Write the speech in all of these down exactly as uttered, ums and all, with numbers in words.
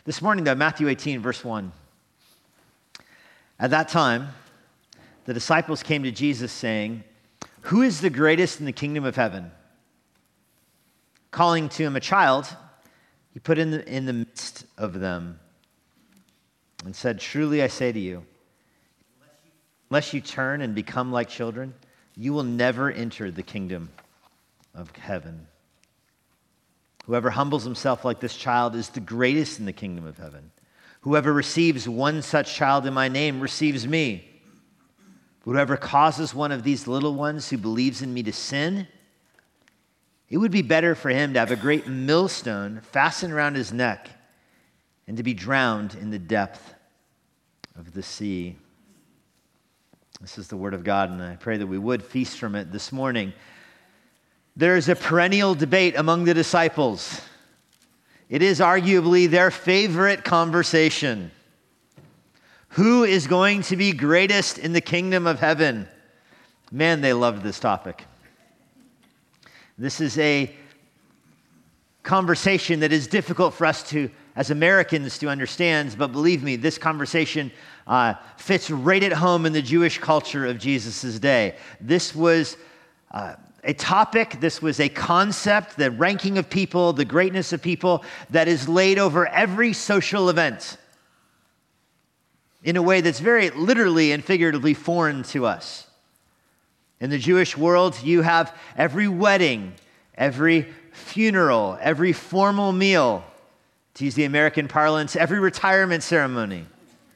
This morning, though, Matthew eighteen, verse one. At that time, the disciples came to Jesus saying, "Who is the greatest in the kingdom of heaven?" Calling to him a child, he put in the, in the midst of them and said, "Truly I say to you, unless you turn and become like children, you will never enter the kingdom of heaven. Whoever humbles himself like this child is the greatest in the kingdom of heaven. Whoever receives one such child in my name receives me. Whoever causes one of these little ones who believes in me to sin, it would be better for him to have a great millstone fastened around his neck and to be drowned in the depth of the sea." This is the word of God, and I pray that we would feast from it this morning. There is a perennial debate among the disciples. It is arguably their favorite conversation. Who is going to be greatest in the kingdom of heaven? Man, they loved this topic. This is a conversation that is difficult for us to, as Americans, to understand, but believe me, this conversation uh, fits right at home in the Jewish culture of Jesus' day. This was uh, a topic, this was a concept, the ranking of people, the greatness of people, that is laid over every social event in a way that's very literally and figuratively foreign to us. In the Jewish world, you have every wedding, every funeral, every formal meal, to use the American parlance, every retirement ceremony.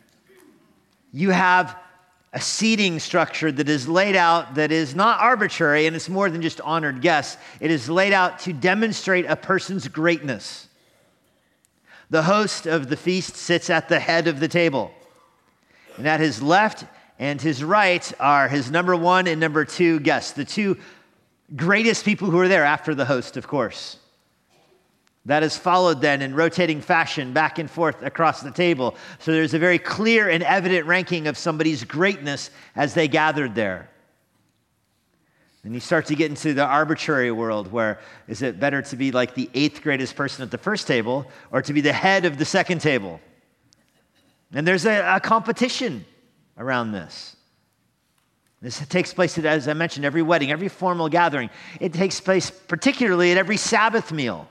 You have a seating structure that is laid out that is not arbitrary, and it's more than just honored guests. It is laid out to demonstrate a person's greatness. The host of the feast sits at the head of the table, and at his left and his right are his number one and number two guests, the two greatest people who are there after the host, of course. That is followed then in rotating fashion back and forth across the table. So there's a very clear and evident ranking of somebody's greatness as they gathered there. And you start to get into the arbitrary world where is it better to be like the eighth greatest person at the first table or to be the head of the second table? And there's a, a competition around this. This takes place at, as I mentioned, every wedding, every formal gathering. It takes place particularly at every Sabbath meal.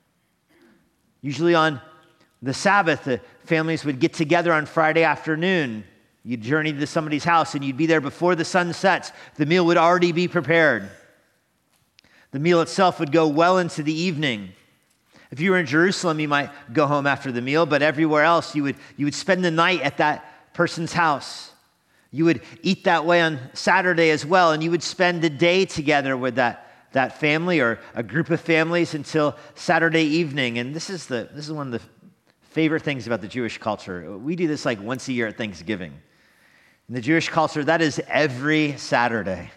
Usually on the Sabbath, the families would get together on Friday afternoon. You'd journey to somebody's house and you'd be there before the sun sets. The meal would already be prepared. The meal itself would go well into the evening. If you were in Jerusalem, you might go home after the meal, but everywhere else, you would, you would spend the night at that person's house. You would eat that way on Saturday as well, and you would spend the day together with that that family or a group of families until Saturday evening. And this is the this is one of the favorite things about the Jewish culture. We do this like once a year at Thanksgiving. In the Jewish culture, that is every Saturday.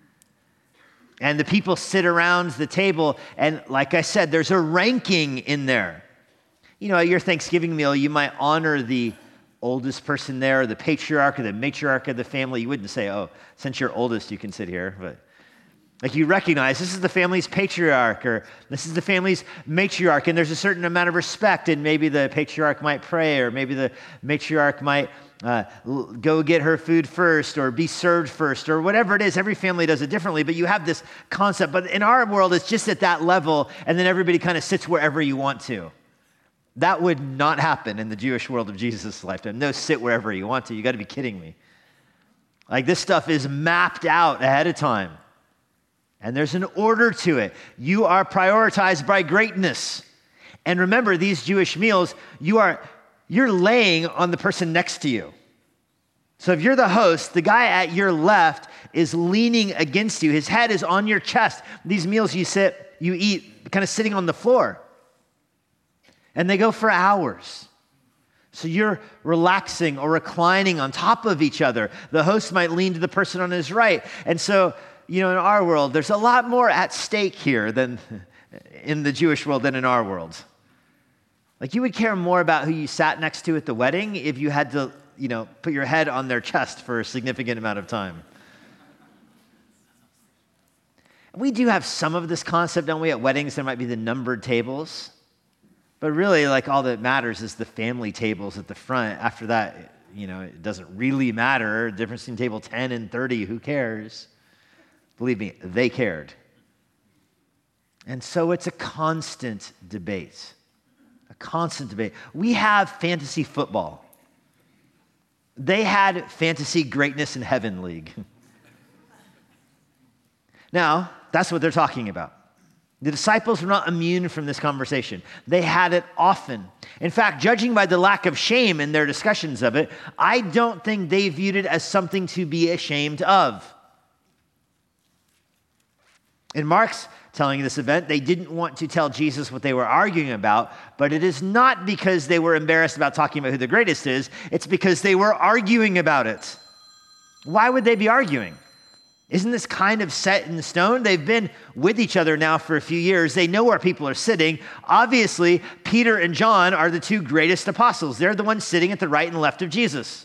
And the people sit around the table, and like I said, there's a ranking in there. You know, at your Thanksgiving meal, you might honor the oldest person there, the patriarch or the matriarch of the family. You wouldn't say, "Oh, since you're oldest, you can sit here," but like you recognize this is the family's patriarch or this is the family's matriarch, and there's a certain amount of respect, and maybe the patriarch might pray or maybe the matriarch might uh, go get her food first or be served first or whatever it is. Every family does it differently, but you have this concept. But in our world, it's just at that level, and then everybody kind of sits wherever you want to. That would not happen in the Jewish world of Jesus' lifetime. No, sit wherever you want to. You got to be kidding me. Like this stuff is mapped out ahead of time. And there's an order to it. You are prioritized by greatness. And remember, these Jewish meals, you are, you're laying on the person next to you. So if you're the host, the guy at your left is leaning against you. His head is on your chest. These meals you sit, you eat kind of sitting on the floor. And they go for hours. So you're relaxing or reclining on top of each other. The host might lean to the person on his right. And so, you know, in our world, there's a lot more at stake here than in the Jewish world than in our world. Like you would care more about who you sat next to at the wedding if you had to, you know, put your head on their chest for a significant amount of time. We do have some of this concept, don't we? At weddings, there might be the numbered tables. But really, like, all that matters is the family tables at the front. After that, you know, it doesn't really matter. The difference between table ten and thirty, who cares? Believe me, they cared. And so it's a constant debate. A constant debate. We have fantasy football. They had fantasy greatness in heaven league. Now, that's what they're talking about. The disciples were not immune from this conversation. They had it often. In fact, judging by the lack of shame in their discussions of it, I don't think they viewed it as something to be ashamed of. In Mark's telling this event, they didn't want to tell Jesus what they were arguing about, but it is not because they were embarrassed about talking about who the greatest is. It's because they were arguing about it. Why would they be arguing? Isn't this kind of set in stone? They've been with each other now for a few years. They know where people are sitting. Obviously, Peter and John are the two greatest apostles. They're the ones sitting at the right and left of Jesus.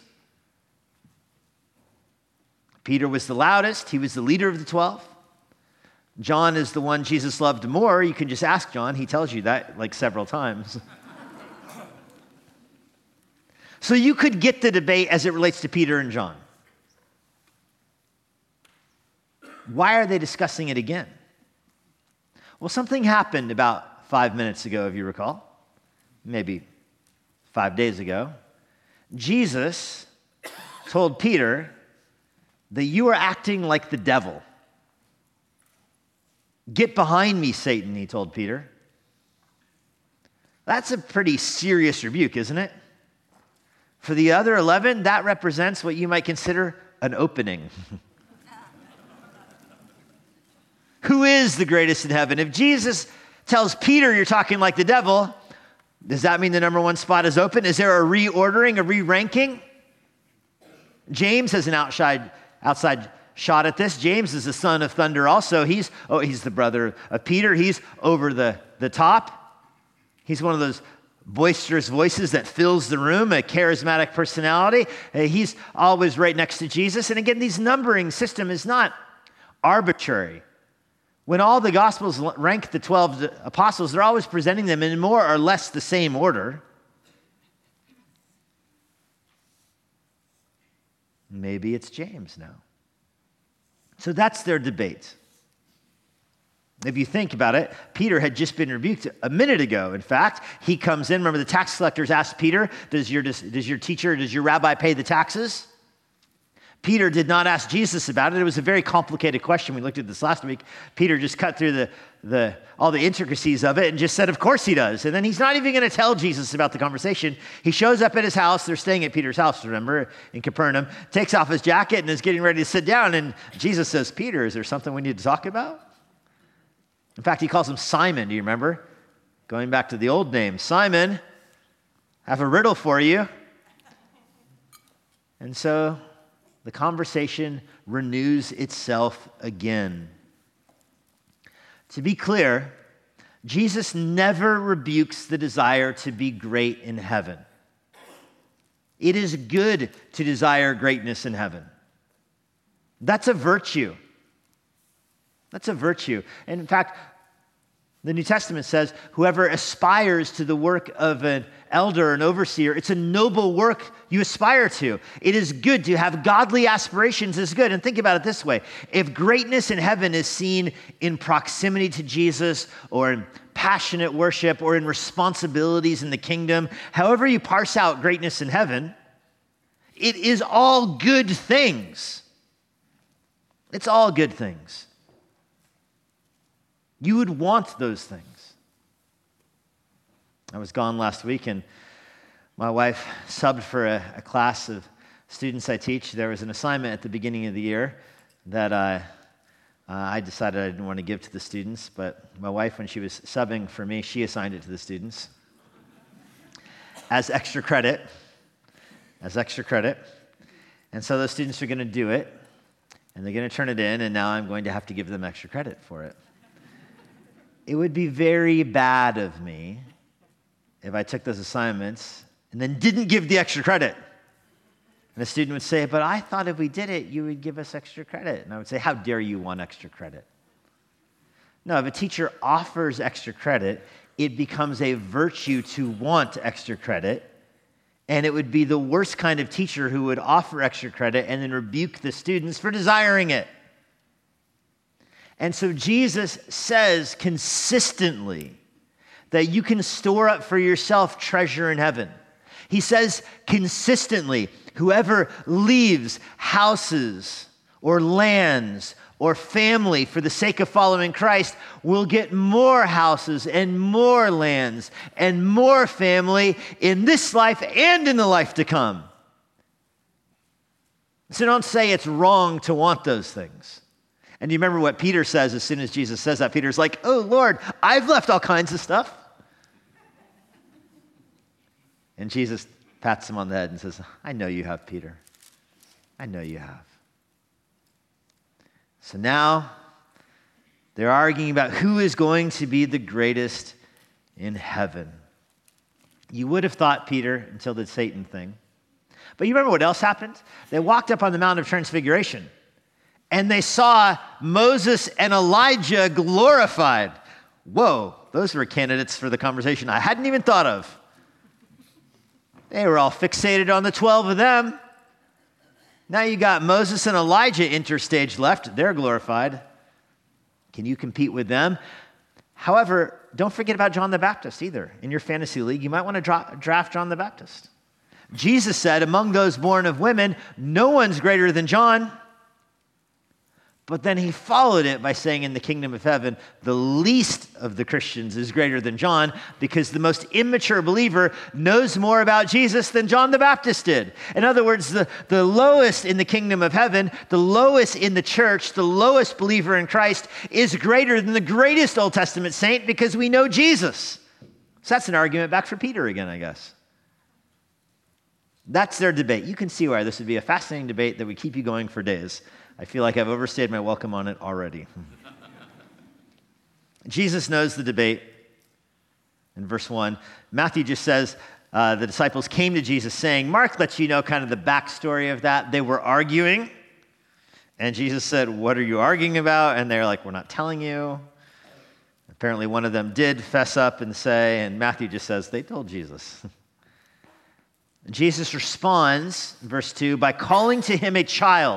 Peter was the loudest. He was the leader of the twelve. John is the one Jesus loved more. You can just ask John. He tells you that like several times. So you could get the debate as it relates to Peter and John. Why are they discussing it again? Well, something happened about five minutes ago, if you recall. Maybe five days ago. Jesus told Peter that you are acting like the devil. Get behind me, Satan, he told Peter. That's a pretty serious rebuke, isn't it? For the other eleven, that represents what you might consider an opening. Who is the greatest in heaven? If Jesus tells Peter you're talking like the devil, does that mean the number one spot is open? Is there a reordering, a re-ranking? James has an outside, outside shot at this. James is the son of thunder also. He's, oh, he's the brother of Peter. He's over the, the top. He's one of those boisterous voices that fills the room, a charismatic personality. Uh, he's always right next to Jesus. And again, this numbering system is not arbitrary. When all the Gospels rank the twelve apostles, they're always presenting them in more or less the same order. Maybe it's James now. So that's their debate. If you think about it, Peter had just been rebuked a minute ago. In fact, he comes in. Remember, the tax collectors asked Peter, does your, does your teacher, does your rabbi pay the taxes? Peter did not ask Jesus about it. It was a very complicated question. We looked at this last week. Peter just cut through the, the all the intricacies of it and just said, of course he does. And then he's not even going to tell Jesus about the conversation. He shows up at his house. They're staying at Peter's house, remember, in Capernaum, takes off his jacket and is getting ready to sit down. And Jesus says, Peter, is there something we need to talk about? In fact, he calls him Simon. Do you remember? Going back to the old name, Simon, I have a riddle for you. And so the conversation renews itself again. To be clear, Jesus never rebukes the desire to be great in heaven. It is good to desire greatness in heaven. That's a virtue. That's a virtue. And in fact, the New Testament says, whoever aspires to the work of an elder, an overseer, it's a noble work you aspire to. It is good to have godly aspirations is good. And think about it this way. If greatness in heaven is seen in proximity to Jesus or in passionate worship or in responsibilities in the kingdom, however you parse out greatness in heaven, it is all good things. It's all good things. You would want those things. I was gone last week, and my wife subbed for a, a class of students I teach. There was an assignment at the beginning of the year that I, uh, I decided I didn't want to give to the students, but my wife, when she was subbing for me, she assigned it to the students as extra credit, as extra credit. And so those students are going to do it, and they're going to turn it in, and now I'm going to have to give them extra credit for it. It would be very bad of me if I took those assignments and then didn't give the extra credit. And the student would say, but I thought if we did it, you would give us extra credit. And I would say, how dare you want extra credit? No, if a teacher offers extra credit, it becomes a virtue to want extra credit. And it would be the worst kind of teacher who would offer extra credit and then rebuke the students for desiring it. And so Jesus says consistently that you can store up for yourself treasure in heaven. He says consistently, whoever leaves houses or lands or family for the sake of following Christ will get more houses and more lands and more family in this life and in the life to come. So don't say it's wrong to want those things. And you remember what Peter says as soon as Jesus says that? Peter's like, oh, Lord, I've left all kinds of stuff. And Jesus pats him on the head and says, I know you have, Peter. I know you have. So now they're arguing about who is going to be the greatest in heaven. You would have thought Peter until the Satan thing. But you remember what else happened? They walked up on the Mount of Transfiguration and they saw Moses and Elijah glorified. Whoa, those were candidates for the conversation I hadn't even thought of. They were all fixated on the twelve of them. Now you got Moses and Elijah interstage left. They're glorified. Can you compete with them? However, don't forget about John the Baptist either. In your fantasy league, you might want to dra- draft John the Baptist. Jesus said, among those born of women, no one's greater than John. But then he followed it by saying in the kingdom of heaven, the least of the Christians is greater than John, because the most immature believer knows more about Jesus than John the Baptist did. In other words, the, the lowest in the kingdom of heaven, the lowest in the church, the lowest believer in Christ is greater than the greatest Old Testament saint because we know Jesus. So that's an argument back for Peter again, I guess. That's their debate. You can see why this would be a fascinating debate that would keep you going for days. I feel like I've overstayed my welcome on it already. Jesus knows the debate. In verse one, Matthew just says, uh, the disciples came to Jesus saying, Mark lets you know kind of the backstory of that. They were arguing, and Jesus said, what are you arguing about? And they're like, we're not telling you. Apparently one of them did fess up and say, and Matthew just says, they told Jesus. Jesus responds, verse two, by calling to him a child.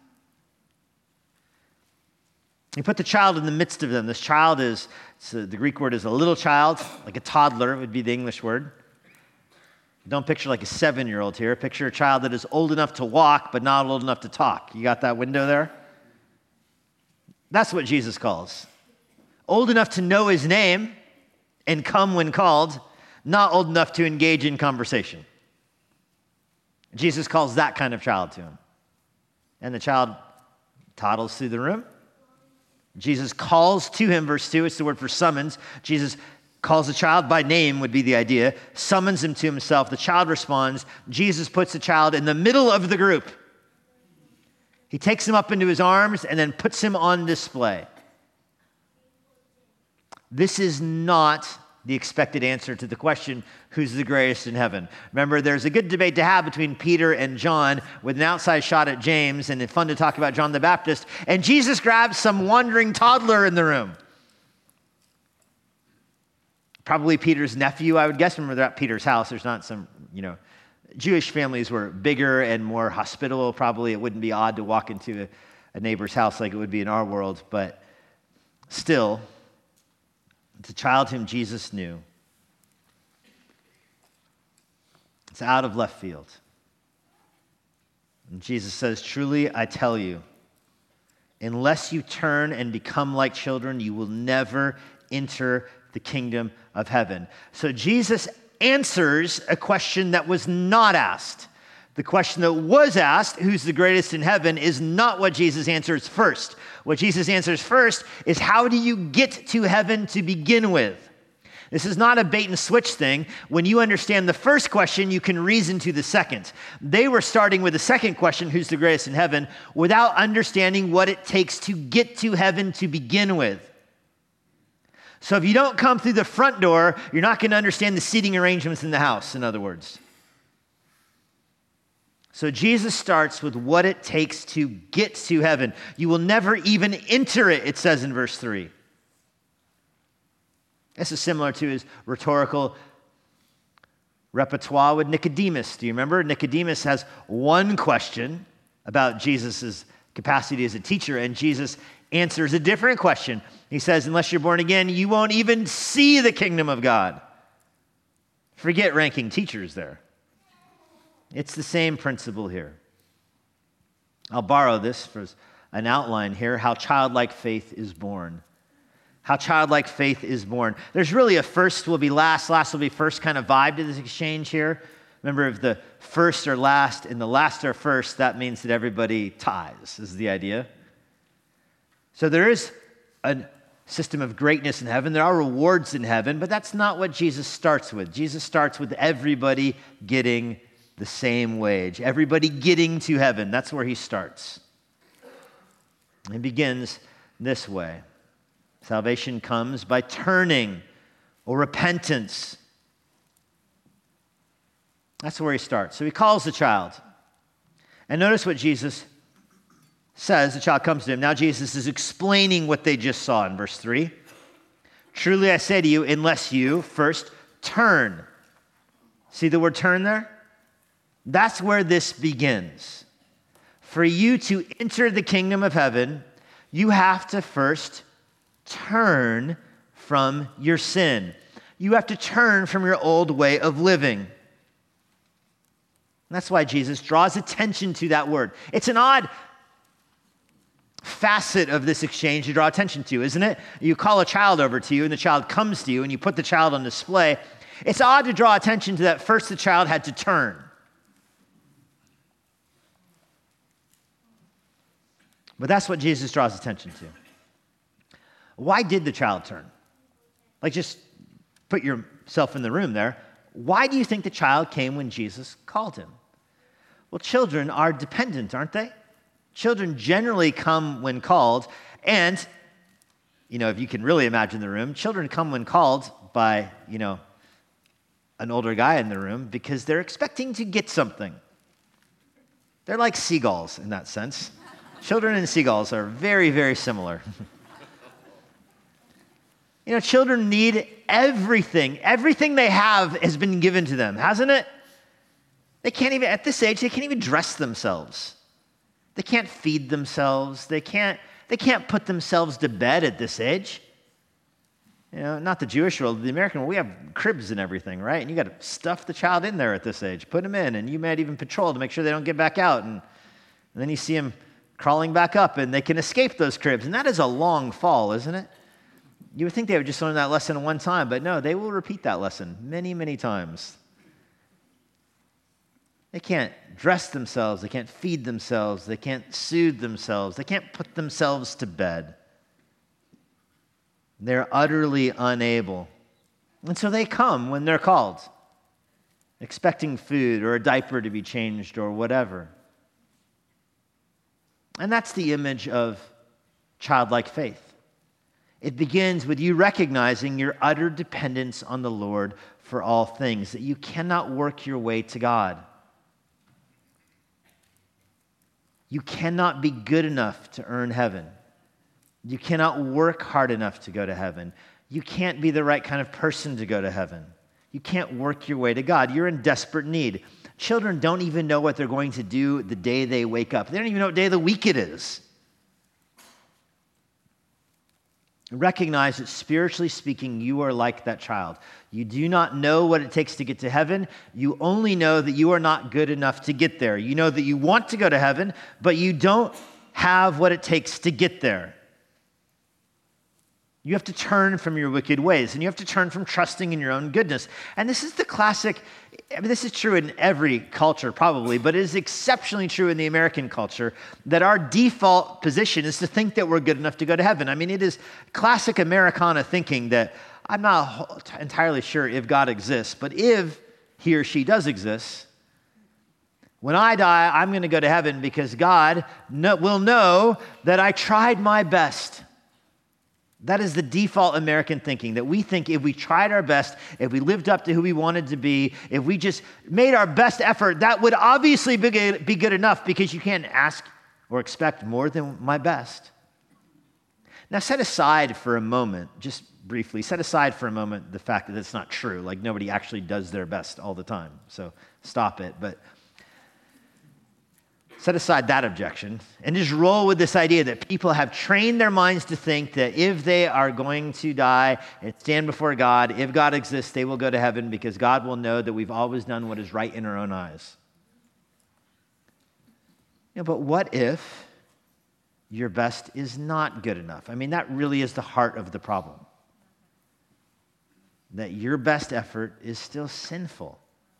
He put the child in the midst of them. This child is, so the Greek word is a little child, like a toddler would be the English word. Don't picture like a seven-year-old here. Picture a child that is old enough to walk, but not old enough to talk. You got that window there? That's what Jesus calls. Old enough to know his name and come when called, not old enough to engage in conversation. Jesus calls that kind of child to him. And the child toddles through the room. Jesus calls to him, verse two, it's the word for summons. Jesus calls the child by name would be the idea, summons him to himself. The child responds. Jesus puts the child in the middle of the group. He takes him up into his arms and then puts him on display. This is not the expected answer to the question, who's the greatest in heaven? Remember, there's a good debate to have between Peter and John with an outside shot at James, and it's fun to talk about John the Baptist. And Jesus grabs some wandering toddler in the room. Probably Peter's nephew, I would guess. Remember, they're at Peter's house. There's not some, you know, Jewish families were bigger and more hospitable. Probably it wouldn't be odd to walk into a, a neighbor's house like it would be in our world, but still, it's a child whom Jesus knew. It's out of left field. And Jesus says, truly, I tell you, unless you turn and become like children, you will never enter the kingdom of heaven. So Jesus answers a question that was not asked. The question that was asked, who's the greatest in heaven, is not what Jesus answers first. What Jesus answers first is, how do you get to heaven to begin with? This is not a bait and switch thing. When you understand the first question, you can reason to the second. They were starting with the second question, who's the greatest in heaven, without understanding what it takes to get to heaven to begin with. So if you don't come through the front door, you're not going to understand the seating arrangements in the house, in other words. So Jesus starts with what it takes to get to heaven. You will never even enter it, it says in verse three. This is similar to his rhetorical repertoire with Nicodemus. Do you remember? Nicodemus has one question about Jesus' capacity as a teacher, and Jesus answers a different question. He says, unless you're born again, you won't even see the kingdom of God. Forget ranking teachers there. It's the same principle here. I'll borrow this for an outline here, how childlike faith is born. How childlike faith is born. There's really a first will be last, last will be first kind of vibe to this exchange here. Remember, if the first are last and the last are first, that means that everybody ties, is the idea. So there is a system of greatness in heaven. There are rewards in heaven, but that's not what Jesus starts with. Jesus starts with everybody getting the same wage, everybody getting to heaven. That's where he starts. He begins this way. Salvation comes by turning or repentance. That's where he starts. So he calls the child. And notice what Jesus says. The child comes to him. Now Jesus is explaining what they just saw in verse three. Truly I say to you, unless you first turn. See the word turn there? That's where this begins. For you to enter the kingdom of heaven, you have to first turn from your sin. You have to turn from your old way of living. And that's why Jesus draws attention to that word. It's an odd facet of this exchange to draw attention to, isn't it? You call a child over to you, and the child comes to you, and you put the child on display. It's odd to draw attention to that first the child had to turn. But that's what Jesus draws attention to. Why did the child turn? Like, just put yourself in the room there. Why do you think the child came when Jesus called him? Well, children are dependent, aren't they? Children generally come when called, and, you know, if you can really imagine the room, children come when called by, you know, an older guy in the room because they're expecting to get something. They're like seagulls in that sense. Children and seagulls are very, very similar. You know, children need everything. Everything they have has been given to them, hasn't it? They can't even, at this age, they can't even dress themselves. They can't feed themselves. They can't, they can't put themselves to bed at this age. You know, not the Jewish world, the American world, we have cribs and everything, right? And you got to stuff the child in there at this age, put them in, and you might even patrol to make sure they don't get back out. And, and then you see them crawling back up, and they can escape those cribs. And that is a long fall, isn't it? You would think they would just learn that lesson one time, but no, they will repeat that lesson many, many times. They can't dress themselves. They can't feed themselves. They can't soothe themselves. They can't put themselves to bed. They're utterly unable. And so they come when they're called, expecting food or a diaper to be changed or whatever. And that's the image of childlike faith. It begins with you recognizing your utter dependence on the Lord for all things, that you cannot work your way to God. You cannot be good enough to earn heaven. You cannot work hard enough to go to heaven. You can't be the right kind of person to go to heaven. You can't work your way to God. You're in desperate need. Children don't even know what they're going to do the day they wake up. They don't even know what day of the week it is. Recognize that spiritually speaking, you are like that child. You do not know what it takes to get to heaven. You only know that you are not good enough to get there. You know that you want to go to heaven, but you don't have what it takes to get there. You have to turn from your wicked ways, and you have to turn from trusting in your own goodness. And this is the classic, I mean, this is true in every culture probably, but it is exceptionally true in the American culture that our default position is to think that we're good enough to go to heaven. I mean, it is classic Americana thinking that I'm not entirely sure if God exists, but if he or she does exist, when I die, I'm going to go to heaven because God no, will know that I tried my best. That is the default American thinking, that we think if we tried our best, if we lived up to who we wanted to be, if we just made our best effort, that would obviously be good, be good enough because you can't ask or expect more than my best. Now set aside for a moment, just briefly set aside for a moment the fact that it's not true. Like nobody actually does their best all the time. So stop it. But set aside that objection and just roll with this idea that people have trained their minds to think that if they are going to die and stand before God, if God exists, they will go to heaven because God will know that we've always done what is right in our own eyes. You know, but what if your best is not good enough? I mean, that really is the heart of the problem. That your best effort is still sinful.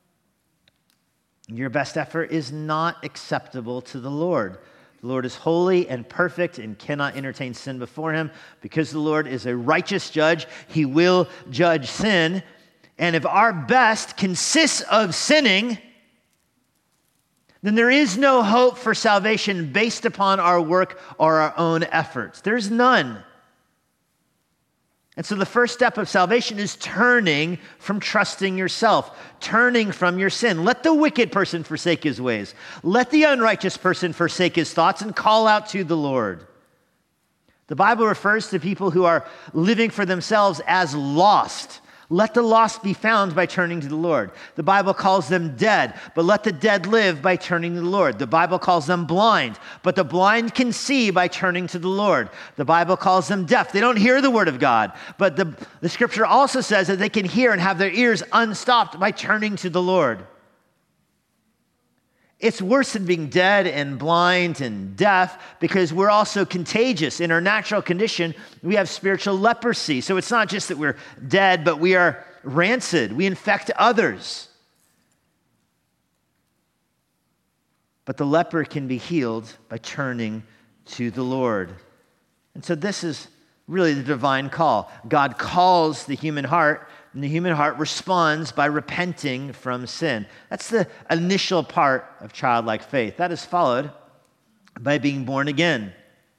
Your best effort is not acceptable to the Lord. The Lord is holy and perfect and cannot entertain sin before him. Because the Lord is a righteous judge, he will judge sin. And if our best consists of sinning, then there is no hope for salvation based upon our work or our own efforts. There's none. And so the first step of salvation is turning from trusting yourself, turning from your sin. Let the wicked person forsake his ways. Let the unrighteous person forsake his thoughts and call out to the Lord. The Bible refers to people who are living for themselves as lost. Let the lost be found by turning to the Lord. The Bible calls them dead, but let the dead live by turning to the Lord. The Bible calls them blind, but the blind can see by turning to the Lord. The Bible calls them deaf. They don't hear the word of God, but the, the scripture also says that they can hear and have their ears unstopped by turning to the Lord. It's worse than being dead and blind and deaf because we're also contagious. In our natural condition, we have spiritual leprosy. So it's not just that we're dead, but we are rancid. We infect others. But the leper can be healed by turning to the Lord. And so this is really the divine call. God calls the human heart, and the human heart responds by repenting from sin. That's the initial part of childlike faith. That is followed by being born again.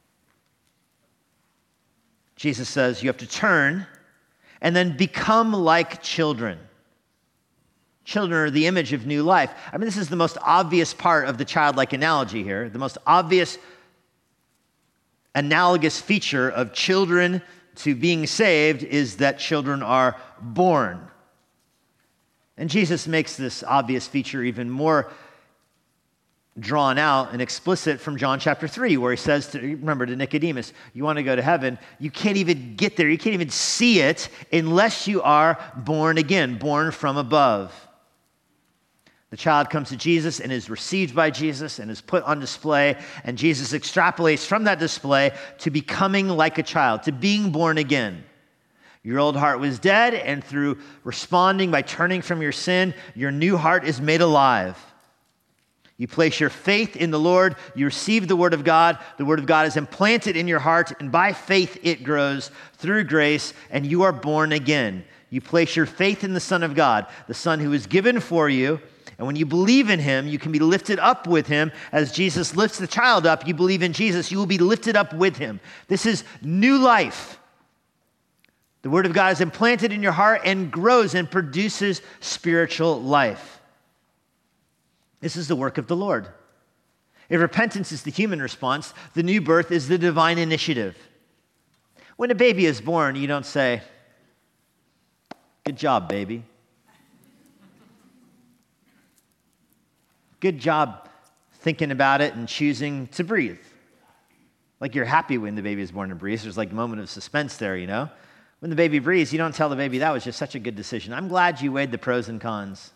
Jesus says you have to turn and then become like children. Children are the image of new life. I mean, this is the most obvious part of the childlike analogy here. The most obvious analogous feature of children to being saved is that children are born. And Jesus makes this obvious feature even more drawn out and explicit from John chapter three, where he says, to, remember, to Nicodemus, you want to go to heaven, you can't even get there, you can't even see it unless you are born again, born from above. The child comes to Jesus and is received by Jesus and is put on display, and Jesus extrapolates from that display to becoming like a child, to being born again. Your old heart was dead, and through responding by turning from your sin, your new heart is made alive. You place your faith in the Lord, you receive the Word of God, the Word of God is implanted in your heart, and by faith it grows through grace, and you are born again. You place your faith in the Son of God, the Son who is given for you. And when you believe in him, you can be lifted up with him. As Jesus lifts the child up, you believe in Jesus, you will be lifted up with him. This is new life. The Word of God is implanted in your heart and grows and produces spiritual life. This is the work of the Lord. If repentance is the human response, the new birth is the divine initiative. When a baby is born, you don't say, "Good job, baby. Good job thinking about it and choosing to breathe." Like you're happy when the baby is born and breathes. There's like a moment of suspense there, you know? When the baby breathes, you don't tell the baby, "That was just such a good decision. I'm glad you weighed the pros and cons.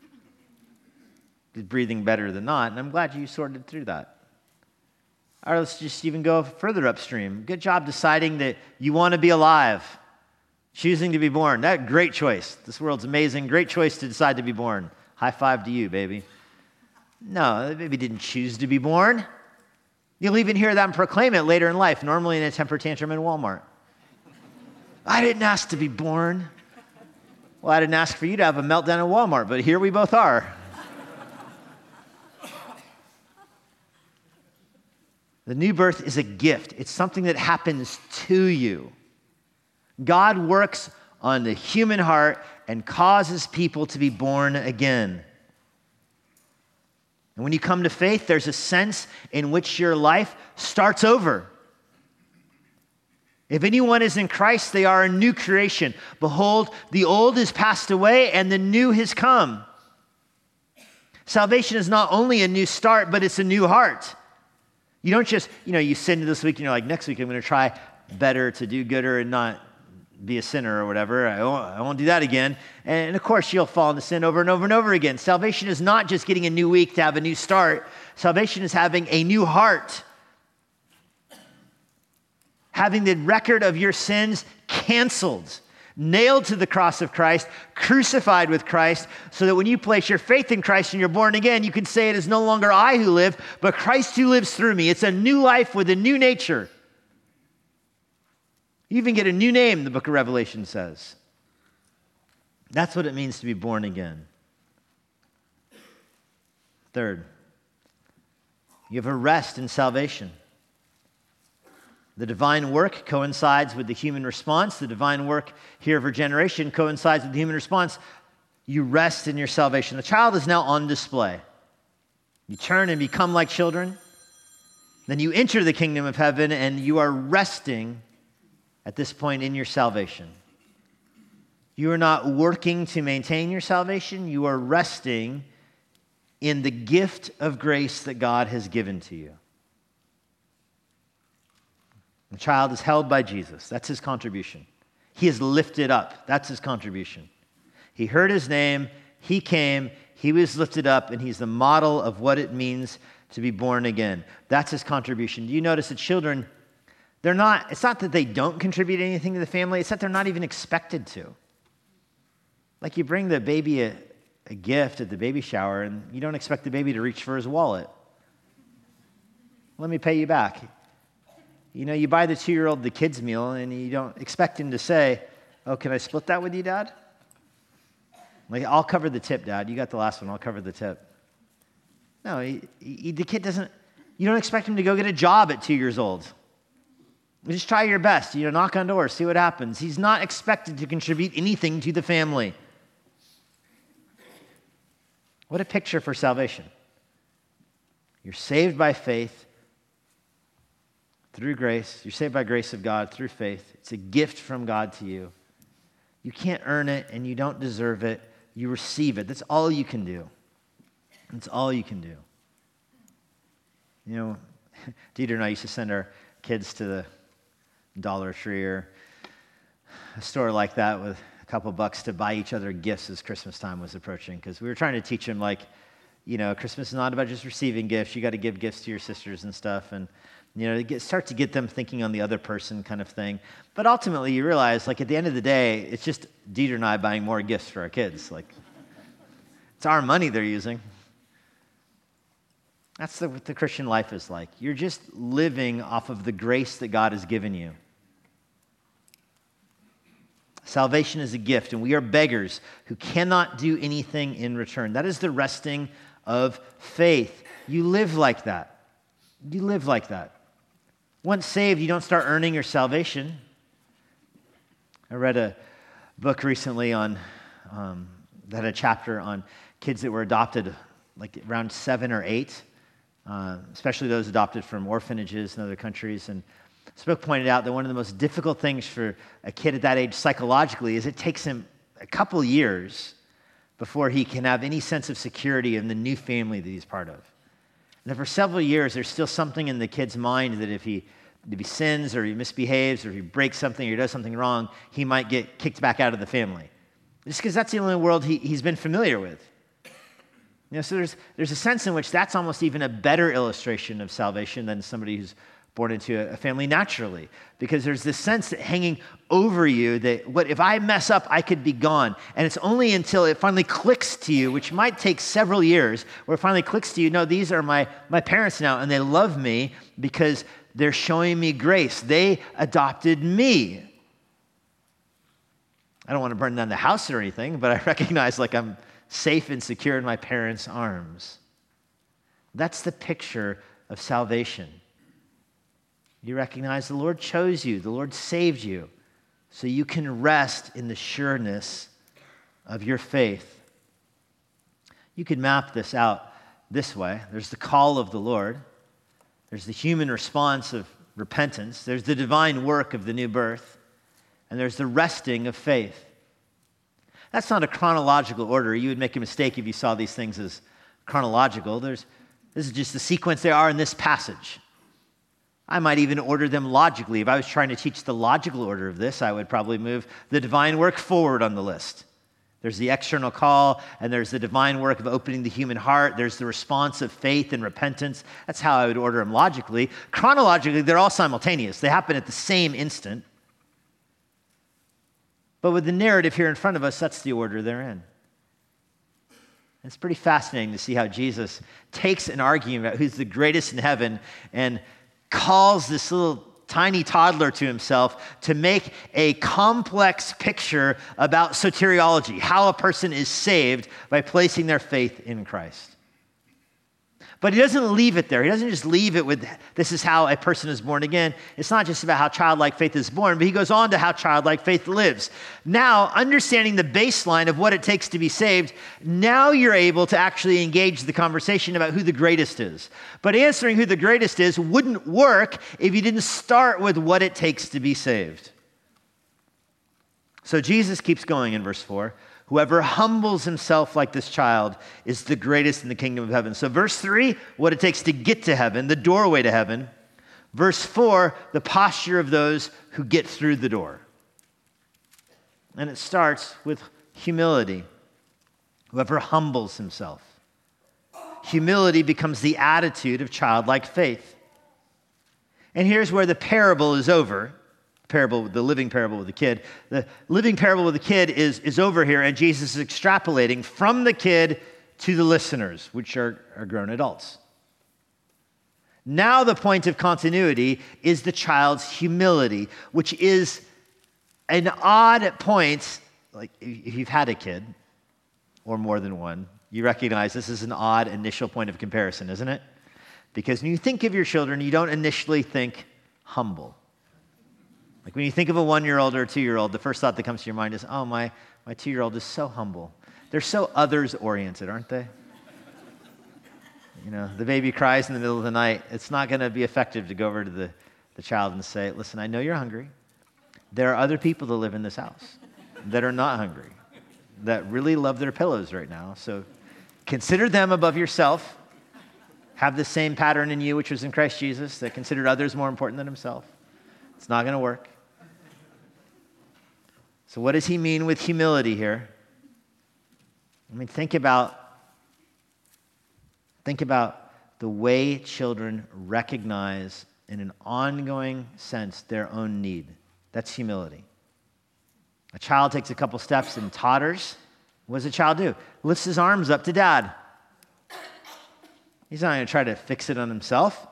Is breathing better than not, and I'm glad you sorted through that." Or let's just even go further upstream. Good job deciding that you want to be alive, choosing to be born. That great choice. This world's amazing. Great choice to decide to be born. High five to you, baby. No, the baby didn't choose to be born. You'll even hear them proclaim it later in life, normally in a temper tantrum in Walmart. "I didn't ask to be born." Well, I didn't ask for you to have a meltdown at Walmart, but here we both are. The new birth is a gift. It's something that happens to you. God works on the human heart and causes people to be born again. And when you come to faith, there's a sense in which your life starts over. If anyone is in Christ, they are a new creation. Behold, the old is passed away and the new has come. Salvation is not only a new start, but it's a new heart. You don't just, you know, you sin this week and you're like, next week I'm going to try better to do gooder and not be a sinner or whatever. I won't, I won't do that again. And of course, you'll fall into sin over and over and over again. Salvation is not just getting a new week to have a new start. Salvation is having a new heart. Having the record of your sins canceled, nailed to the cross of Christ, crucified with Christ, so that when you place your faith in Christ and you're born again, you can say it is no longer I who live, but Christ who lives through me. It's a new life with a new nature. You even get a new name, the book of Revelation says. That's what it means to be born again. Third, you have a rest in salvation. The divine work coincides with the human response. The divine work here of regeneration coincides with the human response. You rest in your salvation. The child is now on display. You turn and become like children. Then you enter the kingdom of heaven and you are resting at this point in your salvation. You are not working to maintain your salvation. You are resting in the gift of grace that God has given to you. The child is held by Jesus. That's his contribution. He is lifted up. That's his contribution. He heard his name. He came. He was lifted up, and he's the model of what it means to be born again. That's his contribution. Do you notice that children, they're not, it's not that they don't contribute anything to the family, it's that they're not even expected to. Like you bring the baby a, a gift at the baby shower, and you don't expect the baby to reach for his wallet. Let me pay you back. You know, you buy the two-year-old the kids' meal, and you don't expect him to say, oh, can I split that with you, Dad? Like, I'll cover the tip, Dad. You got the last one. I'll cover the tip. No, he, he, the kid doesn't, you don't expect him to go get a job at two years old. Just try your best. You know, knock on doors, see what happens. He's not expected to contribute anything to the family. What a picture for salvation. You're saved by faith. Through grace. You're saved by grace of God through faith. It's a gift from God to you. You can't earn it and you don't deserve it. You receive it. That's all you can do. That's all you can do. You know, Dieter and I used to send our kids to the Dollar Tree or a store like that with a couple bucks to buy each other gifts as Christmas time was approaching, because we were trying to teach them, like, you know, Christmas is not about just receiving gifts. You got to give gifts to your sisters and stuff, and you know, to get, start to get them thinking on the other person kind of thing. But ultimately, you realize, like, at the end of the day, it's just Dieter and I buying more gifts for our kids. Like, it's our money they're using. That's the, what the Christian life is like. You're just living off of the grace that God has given you. Salvation is a gift, and we are beggars who cannot do anything in return. That is the resting of faith. You live like that. You live like that. Once saved, you don't start earning your salvation. I read a book recently on, um, that had a chapter on kids that were adopted like around seven or eight, uh, especially those adopted from orphanages in other countries. And this book pointed out that one of the most difficult things for a kid at that age psychologically is it takes him a couple years before he can have any sense of security in the new family that he's part of. And then for several years, there's still something in the kid's mind that if he, if he sins or he misbehaves or if he breaks something or he does something wrong, he might get kicked back out of the family. Just because that's the only world he, he's been familiar with. You know, so there's, there's a sense in which that's almost even a better illustration of salvation than somebody who's born into a, a family naturally. Because there's this sense that hanging over you that what if I mess up, I could be gone. And it's only until it finally clicks to you, which might take several years, where it finally clicks to you, no, these are my, my parents now, and they love me because they're showing me grace. They adopted me. I don't want to burn down the house or anything, but I recognize like I'm safe and secure in my parents' arms. That's the picture of salvation. You recognize the Lord chose you, the Lord saved you, so you can rest in the sureness of your faith. You could map this out this way. There's the call of the Lord. There's the human response of repentance, there's the divine work of the new birth, and there's the resting of faith. That's not a chronological order. You would make a mistake if you saw these things as chronological. There's, this is just the sequence they are in this passage. I might even order them logically. If I was trying to teach the logical order of this, I would probably move the divine work forward on the list. There's the external call, and there's the divine work of opening the human heart. There's the response of faith and repentance. That's how I would order them logically. Chronologically, they're all simultaneous. They happen at the same instant. But with the narrative here in front of us, that's the order they're in. It's pretty fascinating to see how Jesus takes an argument about who's the greatest in heaven and calls this little tiny toddler to himself to make a complex picture about soteriology, how a person is saved by placing their faith in Christ. But he doesn't leave it there. He doesn't just leave it with, this is how a person is born again. It's not just about how childlike faith is born, but he goes on to how childlike faith lives. Now, understanding the baseline of what it takes to be saved, now you're able to actually engage the conversation about who the greatest is. But answering who the greatest is wouldn't work if you didn't start with what it takes to be saved. So Jesus keeps going in verse four. Whoever humbles himself like this child is the greatest in the kingdom of heaven. So verse three, what it takes to get to heaven, the doorway to heaven. Verse four, the posture of those who get through the door. And it starts with humility. Whoever humbles himself. Humility becomes the attitude of childlike faith. And here's where the parable is over. Parable, the living parable with the kid. The living parable with the kid is, is over here, and Jesus is extrapolating from the kid to the listeners, which are, are grown adults. Now the point of continuity is the child's humility, which is an odd point. Like if you've had a kid, or more than one, you recognize this is an odd initial point of comparison, isn't it? Because when you think of your children, you don't initially think humble. Like when you think of a one-year-old or a two-year-old, the first thought that comes to your mind is, oh, my, my two-year-old is so humble. They're so others-oriented, aren't they? You know, the baby cries in the middle of the night. It's not going to be effective to go over to the, the child and say, listen, I know you're hungry. There are other people that live in this house that are not hungry, that really love their pillows right now. So consider them above yourself. Have the same pattern in you, which was in Christ Jesus, that considered others more important than himself. It's not going to work. So what does he mean with humility here? I mean, think about, think about the way children recognize in an ongoing sense their own need. That's humility. A child takes a couple steps and totters. What does a child do? Lifts his arms up to dad. He's not going to try to fix it on himself.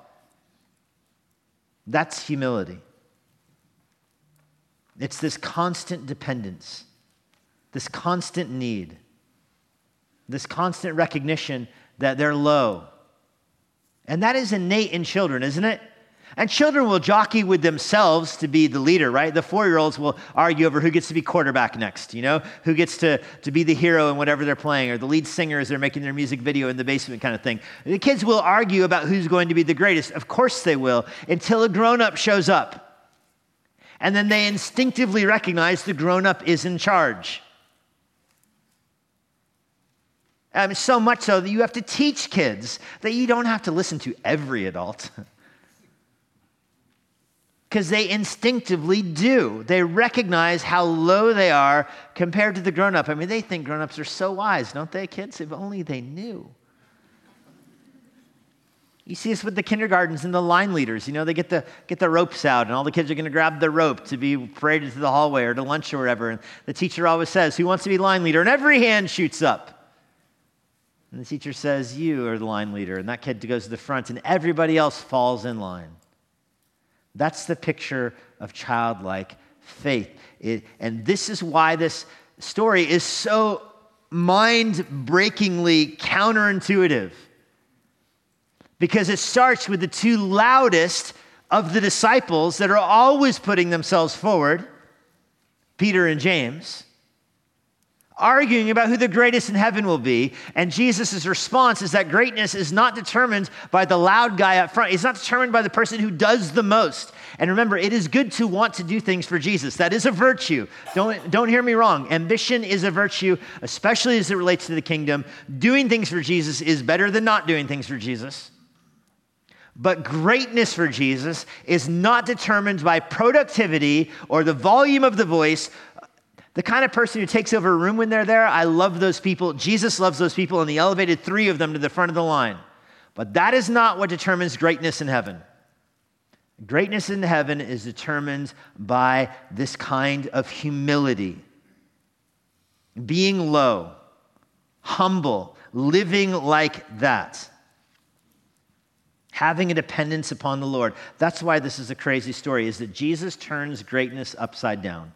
That's humility. It's this constant dependence, this constant need, this constant recognition that they're low. And that is innate in children, isn't it? And children will jockey with themselves to be the leader, right? The four-year-olds will argue over who gets to be quarterback next, you know? Who gets to, to be the hero in whatever they're playing, or the lead singer as they're making their music video in the basement kind of thing. The kids will argue about who's going to be the greatest. Of course they will, until a grown-up shows up. And then they instinctively recognize the grown-up is in charge. I mean, so much so that you have to teach kids that you don't have to listen to every adult. Because they instinctively do. They recognize how low they are compared to the grown-up. I mean, they think grown-ups are so wise, don't they, kids? If only they knew. You see this with the kindergartens and the line leaders. You know, they get the get the ropes out, and all the kids are going to grab the rope to be paraded to the hallway or to lunch or whatever. And the teacher always says, who wants to be line leader? And every hand shoots up. And the teacher says, you are the line leader. And that kid goes to the front, and everybody else falls in line. That's the picture of childlike faith. It, and this is why this story is so mind-breakingly counterintuitive. Because it starts with the two loudest of the disciples that are always putting themselves forward, Peter and James, arguing about who the greatest in heaven will be. And Jesus' response is that greatness is not determined by the loud guy up front. It's not determined by the person who does the most. And remember, it is good to want to do things for Jesus. That is a virtue. Don't, don't hear me wrong. Ambition is a virtue, especially as it relates to the kingdom. Doing things for Jesus is better than not doing things for Jesus. But greatness for Jesus is not determined by productivity or the volume of the voice. The kind of person who takes over a room when they're there, I love those people. Jesus loves those people, and he elevated three of them to the front of the line. But that is not what determines greatness in heaven. Greatness in heaven is determined by this kind of humility. Being low, humble, living like that. Having a dependence upon the Lord. That's why this is a crazy story, is that Jesus turns greatness upside down.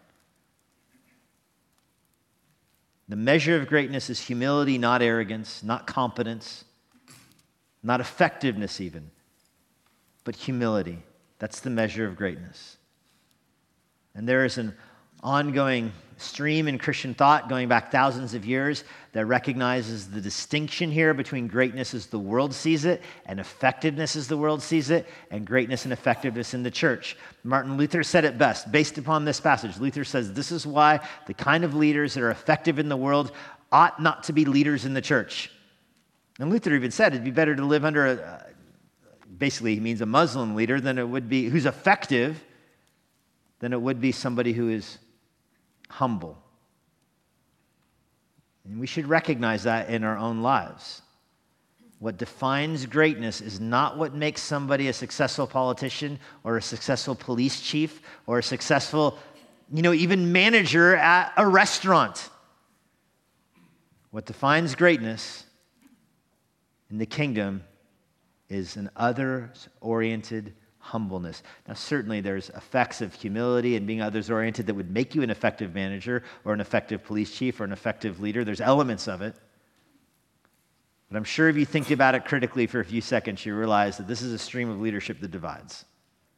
The measure of greatness is humility, not arrogance, not competence, not effectiveness even, but humility. That's the measure of greatness. And there is an ongoing stream in Christian thought going back thousands of years that recognizes the distinction here between greatness as the world sees it and effectiveness as the world sees it, and greatness and effectiveness in the church. Martin Luther said it best based upon this passage. Luther says this is why the kind of leaders that are effective in the world ought not to be leaders in the church. And Luther even said it'd be better to live under a, basically he means a Muslim leader than it would be, who's effective, than it would be somebody who is humble. And we should recognize that in our own lives. What defines greatness is not what makes somebody a successful politician or a successful police chief or a successful, you know, even manager at a restaurant. What defines greatness in the kingdom is an others-oriented humbleness. Now, certainly there's effects of humility and being others-oriented that would make you an effective manager or an effective police chief or an effective leader. There's elements of it. But I'm sure if you think about it critically for a few seconds, you realize that this is a stream of leadership that divides.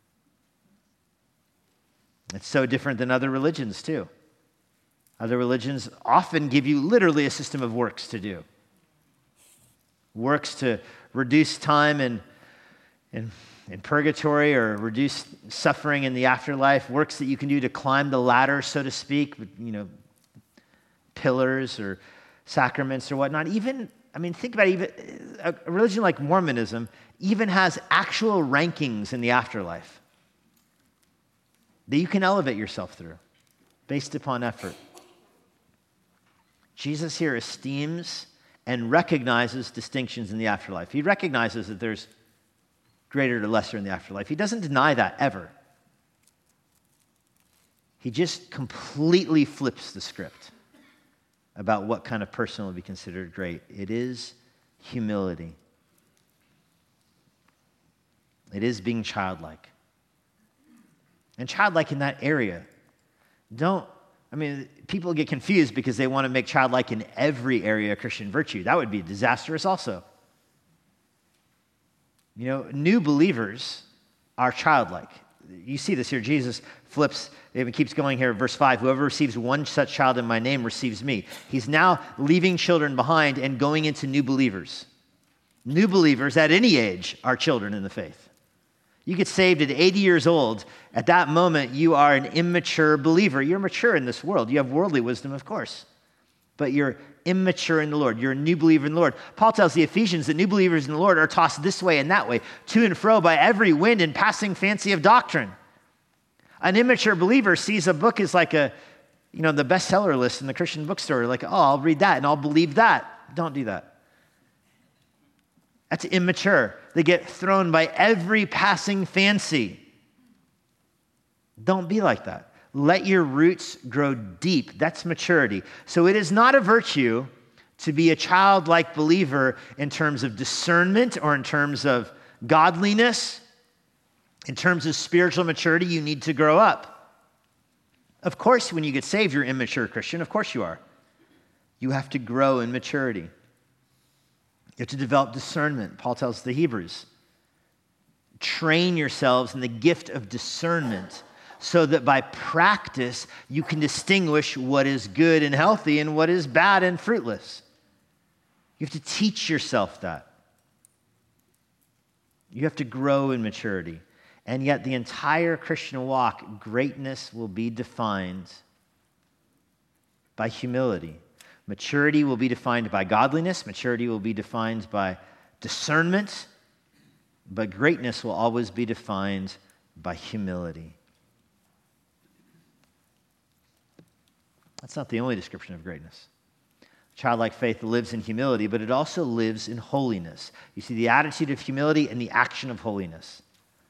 It's so different than other religions, too. Other religions often give you literally a system of works to do. Works to reduce time and and in purgatory or reduce suffering in the afterlife, works that you can do to climb the ladder, so to speak, you know, pillars or sacraments or whatnot. Even, I mean, think about it, even a religion like Mormonism even has actual rankings in the afterlife that you can elevate yourself through based upon effort. Jesus here esteems and recognizes distinctions in the afterlife. He recognizes that there's greater to lesser in the afterlife. He doesn't deny that ever. He just completely flips the script about what kind of person will be considered great. It is humility. It is being childlike. And childlike in that area. Don't, I mean, people get confused because they want to make childlike in every area of Christian virtue. That would be disastrous also. You know, new believers are childlike. You see this here. Jesus flips, it keeps going here, verse five. Whoever receives one such child in my name receives me. He's now leaving children behind and going into new believers. New believers at any age are children in the faith. You get saved at eighty years old. At that moment, you are an immature believer. You're mature in this world. You have worldly wisdom, of course. But you're immature in the Lord. You're a new believer in the Lord. Paul tells the Ephesians that new believers in the Lord are tossed this way and that way, to and fro by every wind and passing fancy of doctrine. An immature believer sees a book as like a, you know, the bestseller list in the Christian bookstore. Like, oh, I'll read that and I'll believe that. Don't do that. That's immature. They get thrown by every passing fancy. Don't be like that. Let your roots grow deep. That's maturity. So it is not a virtue to be a childlike believer in terms of discernment or in terms of godliness. In terms of spiritual maturity, you need to grow up. Of course, when you get saved, you're an immature Christian. Of course you are. You have to grow in maturity. You have to develop discernment. Paul tells the Hebrews, train yourselves in the gift of discernment. so that by practice you can distinguish what is good and healthy and what is bad and fruitless. You have to teach yourself that. You have to grow in maturity. And yet the entire Christian walk, greatness will be defined by humility. Maturity will be defined by godliness. Maturity will be defined by discernment. But greatness will always be defined by humility. That's not the only description of greatness. Childlike faith lives in humility, but it also lives in holiness. You see the attitude of humility and the action of holiness.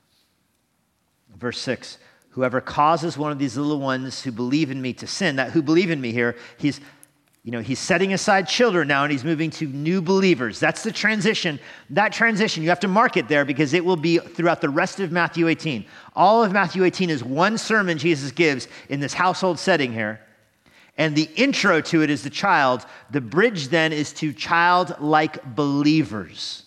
Verse six, whoever causes one of these little ones who believe in me to sin, that who believe in me here, he's, you know, he's setting aside children now and he's moving to new believers. That's the transition. That transition, you have to mark it there because it will be throughout the rest of Matthew eighteen. All of Matthew eighteen is one sermon Jesus gives in this household setting here. And the intro to it is the child. The bridge then is to childlike believers.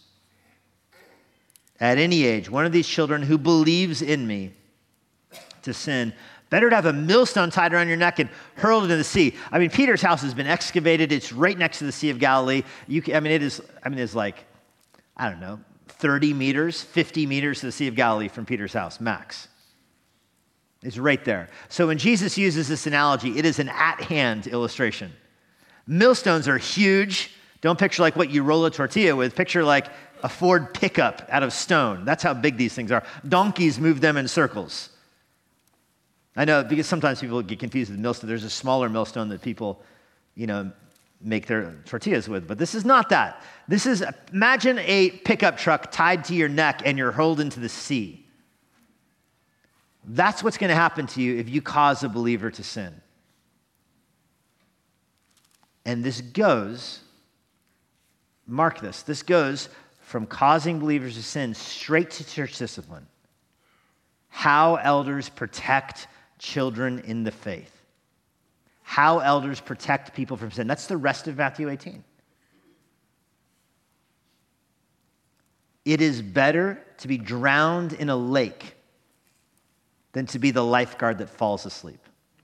At any age, one of these children who believes in me to sin, better to have a millstone tied around your neck and hurled into the sea. I mean, Peter's house has been excavated. It's right next to the Sea of Galilee. You can, I mean, it is, I mean, it's like, I don't know, thirty meters, fifty meters to the Sea of Galilee from Peter's house, max. It's right there. So when Jesus uses this analogy, it is an at-hand illustration. Millstones are huge. Don't picture like what you roll a tortilla with. Picture like a Ford pickup out of stone. That's how big these things are. Donkeys move them in circles. I know because sometimes people get confused with millstone. There's a smaller millstone that people, you know, make their tortillas with. But this is not that. This is, imagine a pickup truck tied to your neck and you're hurled into the sea. That's what's going to happen to you if you cause a believer to sin. And this goes, mark this, this goes from causing believers to sin straight to church discipline. How elders protect children in the faith. How elders protect people from sin. That's the rest of Matthew eighteen. It is better to be drowned in a lake than to be the lifeguard that falls asleep.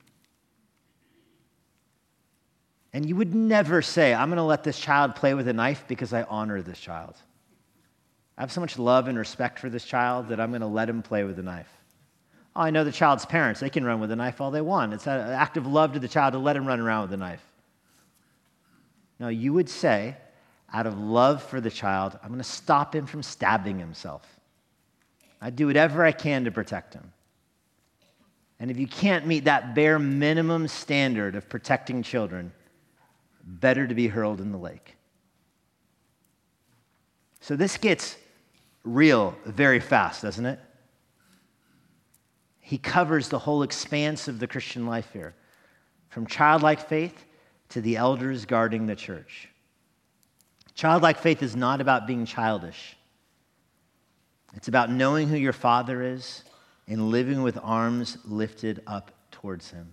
And you would never say, I'm going to let this child play with a knife because I honor this child. I have so much love and respect for this child that I'm going to let him play with a knife. Oh, I know the child's parents. They can run with a knife all they want. It's an act of love to the child to let him run around with a knife. No, you would say, out of love for the child, I'm going to stop him from stabbing himself. I do whatever I can to protect him. And if you can't meet that bare minimum standard of protecting children, better to be hurled in the lake. So this gets real very fast, doesn't it? He covers the whole expanse of the Christian life here, from childlike faith to the elders guarding the church. Childlike faith is not about being childish. It's about knowing who your Father is and living with arms lifted up towards him.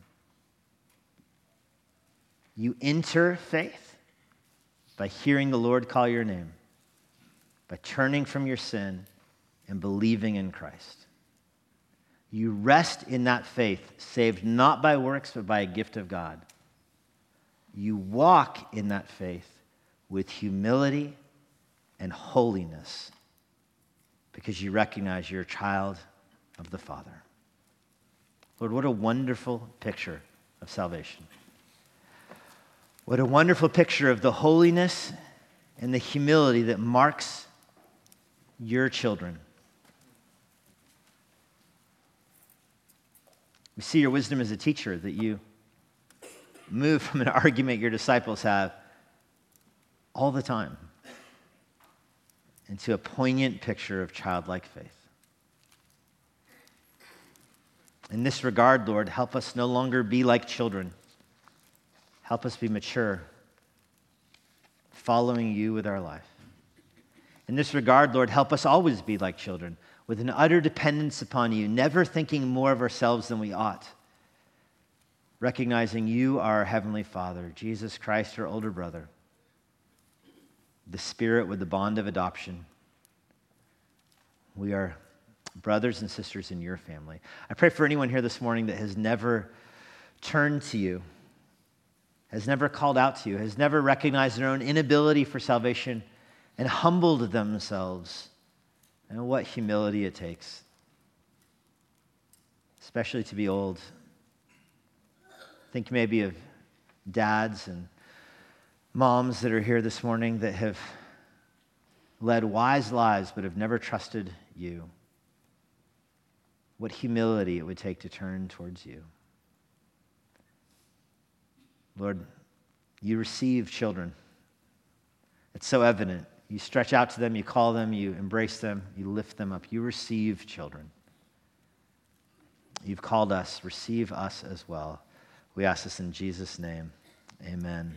You enter faith by hearing the Lord call your name, by turning from your sin and believing in Christ. You rest in that faith, saved not by works, but by a gift of God. You walk in that faith with humility and holiness because you recognize you're a child of the Father. Lord, what a wonderful picture of salvation. What a wonderful picture of the holiness and the humility that marks your children. We see your wisdom as a teacher, that you move from an argument your disciples have all the time into a poignant picture of childlike faith. In this regard, Lord, help us no longer be like children. Help us be mature, following you with our life. In this regard, Lord, help us always be like children, with an utter dependence upon you, never thinking more of ourselves than we ought, recognizing you are our Heavenly Father, Jesus Christ, our older brother, the Spirit with the bond of adoption. We are brothers and sisters in your family. I pray for anyone here this morning that has never turned to you, has never called out to you, has never recognized their own inability for salvation and humbled themselves. And what humility it takes, especially to be old. Think maybe of dads and moms that are here this morning that have led wise lives but have never trusted you. What humility it would take to turn towards you. Lord, you receive children. It's so evident. You stretch out to them, you call them, you embrace them, you lift them up. You receive children. You've called us. Receive us as well. We ask this in Jesus' name. Amen.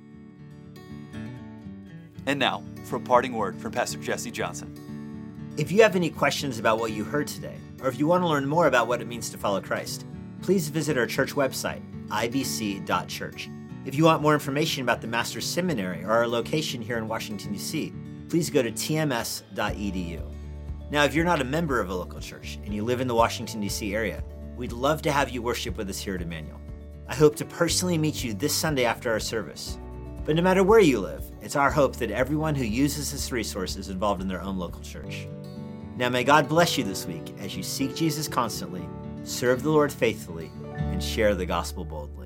And now, for a parting word from Pastor Jesse Johnson. If you have any questions about what you heard today, or if you want to learn more about what it means to follow Christ, please visit our church website, I B C dot church. If you want more information about the Master's Seminary or our location here in Washington, D C, please go to T M S dot E D U. Now, if you're not a member of a local church and you live in the Washington, D C area, we'd love to have you worship with us here at Emmanuel. I hope to personally meet you this Sunday after our service. But no matter where you live, it's our hope that everyone who uses this resource is involved in their own local church. Now may God bless you this week as you seek Jesus constantly, serve the Lord faithfully, and share the gospel boldly.